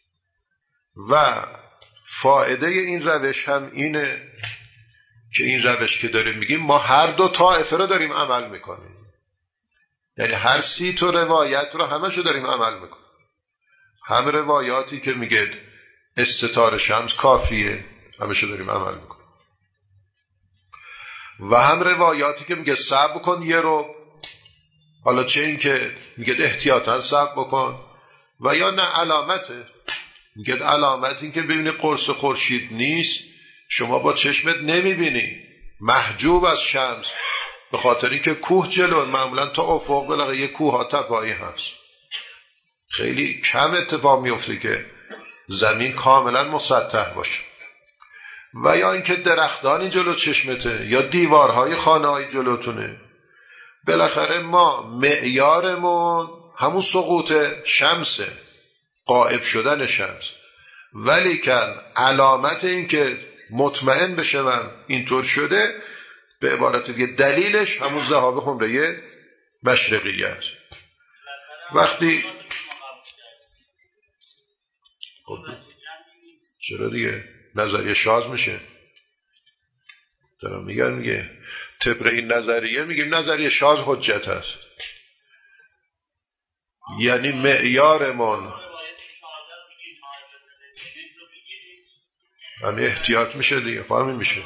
و فایده این روش هم اینه که این روش که داریم میگیم ما هر دو طائفه رو داریم عمل میکنیم، یعنی هر سی تا روایت رو همشو داریم عمل میکنیم. هم روایاتی که میگه استتار شمس کافیه همشو داریم عمل میکنیم، و هم روایاتی که میگه صبر کن یه رو، حالا چه این که میگه احتیاطاً صبر بکن، و یا نه علامته، میگه علامت این که ببینی قرص خورشید نیست، شما با چشمت نمیبینی، محجوب از شمس، به خاطر اینکه کوه جلو، معمولا تا افق بلغه یه کوه ها تپایی هست. خیلی کم اتفاق میفته که زمین کاملا مسطح باشه. و یا اینکه درختانی جلو چشمته یا دیوارهای خانه‌های جلوتونه. بالاخره ما معیارمون همون سقوط شمسه، غائب شدن شمس، ولی کن علامت این که مطمئن بشه من اینطور شده، به عبارت دیگه دلیلش همون ذهاب حمره مشرقیه است. وقتی چرا دیگه نظریه شاذ میشه؟ دارم میگم میگه طبق این نظریه میگیم نظریه شاذ حجت هست، یعنی معیارمون همین احتیاط میشه دیگه، فهمی میشه.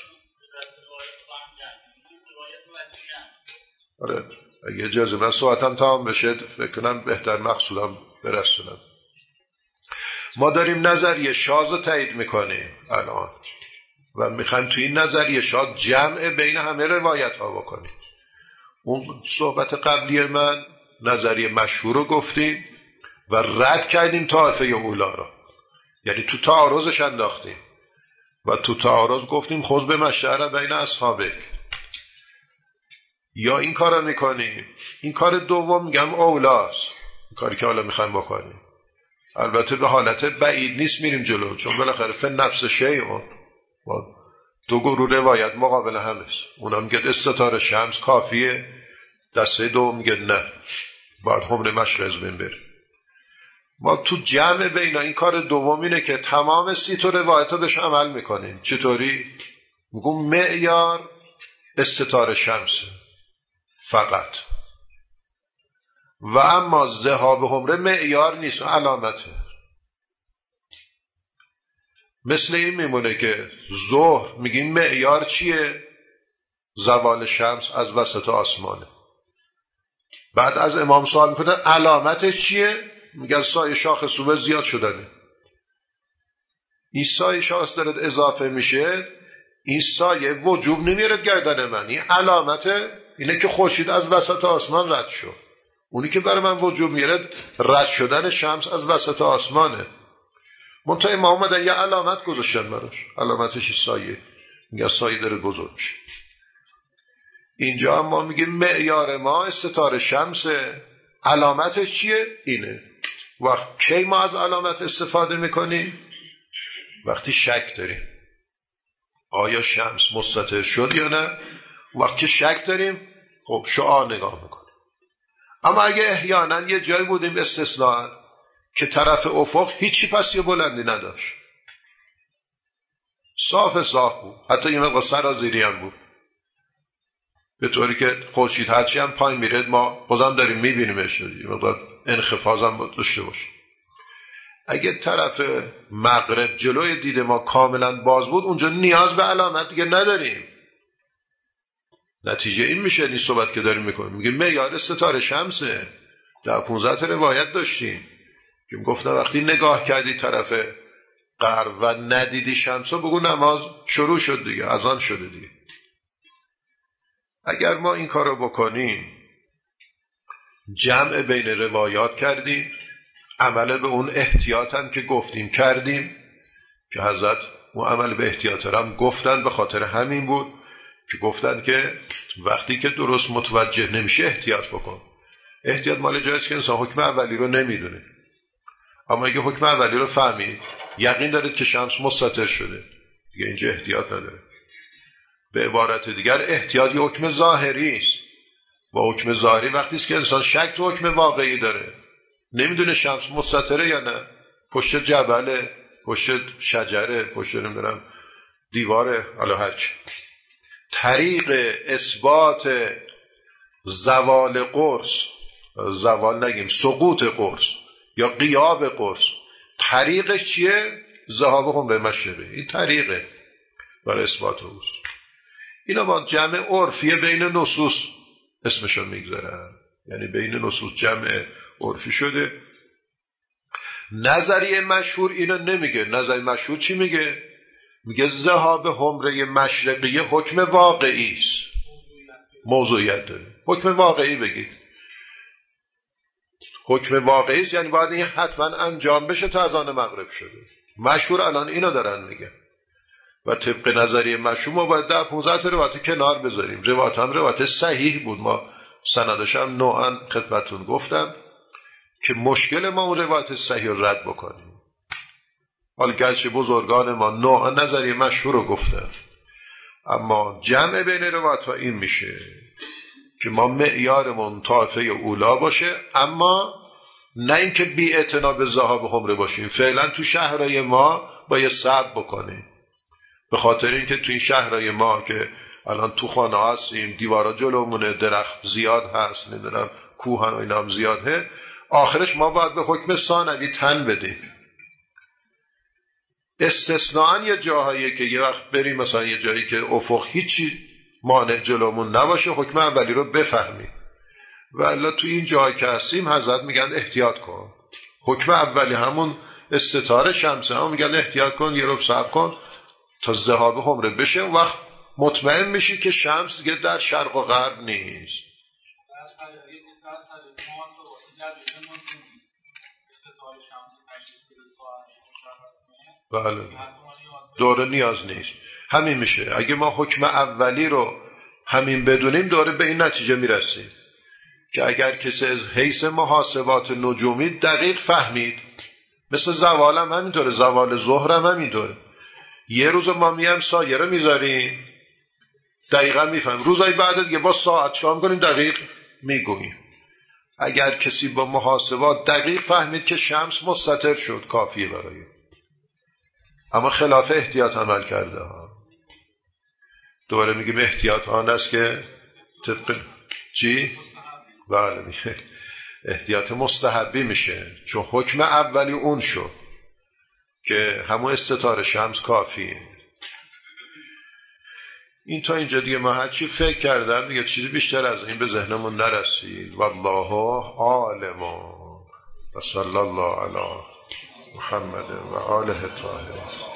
آره اگه اجازه من ساعتم تمام بشه فکر کنم بهتر مقصودم برسونم. ما داریم نظریه شاذ رو تایید میکنیم الان و میخوایم توی این نظریه شاذ جمع بین همه روایت ها بکنیم. اون صحبت قبلی من نظریه مشهور رو گفتیم و رد کردیم طائفه اولا رو، یعنی تو تعارضش انداختیم و تو تعارض گفتیم خذ به مشتهر بین اصحابک. یا این کار رو میکنیم، این کار دوم میگم اولاست، این کاری که حالا میخوایم بکنیم. البته به حالت بعید نیست میریم جلو، چون بالاخره فن نفس شیء، دو گروه روایت مقابل هم است. اونا میگه استتار شمس کافیه، دسته دوم میگه نه باید حمره مشرق از بین بره. ما تو جمع بینا این کار دوم اینه که تمام سی تا روایت رو بهش عمل میکنیم. چطوری؟ میگم معیار استتار شمسه فقط، و اما ذهاب حمره معیار نیست، علامته. مثل این میمونه که ظهر میگیم معیار چیه؟ زوال شمس از وسط آسمانه. بعد از امام سوال میکنه علامتش چیه؟ میگن سایه شاخ صبح زیاد شدنه. این سایه شاخ دارد اضافه میشه، این سایه وجوب نمیارد گردن من، این علامته اینه که خورشید از وسط آسمان رد شد. اونی که برای من وجوب میارد رد شدن شمس از وسط آسمانه. منتها امام اومدن یه علامت گذاشتن براش، علامتش سایه، میگن سایه داره بزرگ میشه. اینجا هم ما میگیم معیار ما ستاره شمسه. علامتش چیه؟ اینه. وقت کی ما از علامت استفاده میکنیم؟ وقتی شک داریم آیا شمس مستتر شد یا نه. وقتی شک داریم خب شعاع نگاه میکنیم. اما اگه احیانا یه جای بودیم استثناء که طرف افق هیچی پس یه بلندی نداشت، صاف صاف بود، حتی یه مقدار سرازیری هم بود، به طوری که خورشید هرچی هم پایین میرد ما بازم داریم میبینیمش، یه مقدار انخفاض هم داشته باشه. اگه طرف مغرب جلوی دید ما کاملا باز بود، اونجا نیاز به علامت دیگه نداریم. نتیجه این میشه این صحبت که داریم میکنیم. میگه معیار ستاره شمسه. در پونزده تا روایت داشتیم که گفتن وقتی نگاه کردی طرف غرب و ندیدی شمسو بگو نماز شروع شد دیگه، اذان شده دیگه. اگر ما این کارو بکنیم جمع بین روایات کردیم، عمل به اون احتیاط هم که گفتیم کردیم که حضرت اون عمل به احتیاط هم گفتن، به خاطر همین بود که گفتن که وقتی که درست متوجه نمیشه احتیاط بکن. احتیاط مال جایست که انسان حکم اولی رو نمیدونه، اما اگه حکم اولی رو فهمید یقین دارید که شمس مستتر شده دیگه اینجا احتیاط نداره. به عبارت دیگر احتیاط یه حکم ظاهری است. با حکم ظاهری وقتی است که انسان شک تو حکم واقعی داره، نمیدونه شمس مستتره یا نه، پشت جبل، پشت شجره، پشت نمیدونم دیواره، حالا هرچی. طریق اثبات زوال قرص، زوال نگیم سقوط قرص یا غیاب قرص، طریقش چیه؟ ذهاب حمره مشرقه. این طریقه برای اثبات قرص. اینا با جمع عرفی بین نصوص اسمشو میگذارن، یعنی بین نصوص جمع عرفی شده. نظریه مشهور اینو نمیگه. نظریه مشهور چی میگه؟ میگه ذهاب حمره مشرقی حکم واقعی است، موضوعیت داره. حکم واقعی بگید، حکم واقعی است یعنی باید این حتما انجام بشه تا از آن مغرب شده. مشهور الان اینو دارن میگه و طبق نظریه مشهور ما باید ده پونزده روایت کنار بذاریم. روایت هم روایت صحیح بود، ما سندش هم نوعا خدمتون گفتم که مشکل ما اون روایت صحیح رو رد بکنیم. حال گرچه بزرگان ما نوعا نظریه مشهور رو گفتن، اما جمع بین روایت ها این میشه که ما معیارمون طائفه اولا باشه، اما نه اینکه بی اعتنا به ذهاب حمره باشیم. فعلا تو شهرهای ما باید صبر بکنیم، به خاطر اینکه تو این شهرهای ما که الان تو خانه هستیم، دیوارا جلومونه، درخت زیاد هست، نمیدونم کوه هم اینا هم زیاده، آخرش ما باید به حکم ثانوی تن بدیم. استثناءً یه جاهایی که یه وقت بریم مثلا یه جایی که افق هیچی مانع جلومون نباشه، حکم اولی رو بفهمیم. والا تو این جایی که هستیم حضرت میگن احتیاط کن. حکم اولی همون استتاره شمسه، هم میگن احتیاط کن، یه رو صبر کن تا ذهاب حمره بشه، اون وقت مطمئن میشی که شمس دیگه در شرق و غرب نیست. بله دوره نیاز نیست. همین میشه. اگه ما حکم اولی رو همین بدونیم دوره به این نتیجه میرسیم که اگر کسی از حیث محاسبات نجومی دقیق فهمید، مثل زوال هم همینطوره، زوال ظهر هم همینطوره، یه روز ما میام سایه رو میذاریم دقیقا میفهم، روزای بعد دیگه با ساعت چکار میکنیم دقیق میگوییم. اگر کسی با محاسبات دقیق فهمید که شمس مستتر شد کافیه برای، اما خلاف احتیاط عمل کرده ها. دوباره میگیم احتیاط آن است که طبق چی؟ بله دیگه احتیاط مستحبی میشه، چون حکم اولی اون شد که همون استتاره شمس کافیه. این تا اینجا دیگه ما هرچی فکر کردم دیگه چیزی بیشتر از این به ذهنمون نرسید. والله عالم و صلی الله علی محمد و آله الطاهرین.